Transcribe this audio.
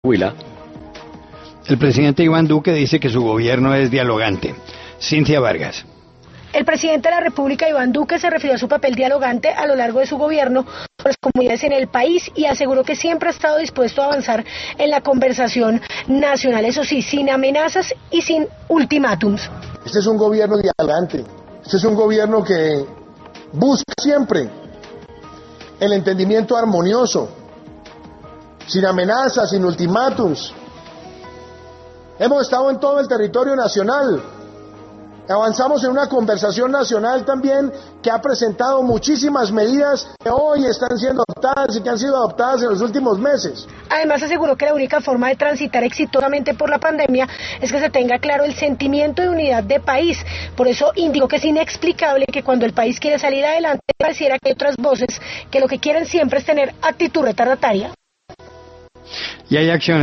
Huila. El presidente Iván Duque dice que su gobierno es dialogante. Cintia Vargas. El presidente de la República, Iván Duque, se refirió a su papel dialogante a lo largo de su gobierno con las comunidades en el país y aseguró que siempre ha estado dispuesto a avanzar en la conversación nacional, eso sí, sin amenazas y sin ultimátums. Este es un gobierno dialogante, este es un gobierno que busca siempre el entendimiento armonioso, sin amenazas, sin ultimátums. Hemos estado en todo el territorio nacional. Avanzamos en una conversación nacional también que ha presentado muchísimas medidas que hoy están siendo adoptadas y que han sido adoptadas en los últimos meses. Además aseguró que la única forma de transitar exitosamente por la pandemia es que se tenga claro el sentimiento de unidad de país. Por eso indicó que es inexplicable que cuando el país quiere salir adelante pareciera que hay otras voces que lo que quieren siempre es tener actitud retardataria. Y hay acciones